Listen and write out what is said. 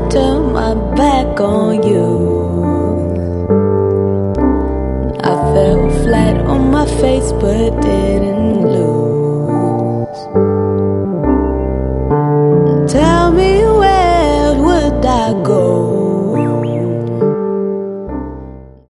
turn my back on you. I fell flat on my face but didn't lose.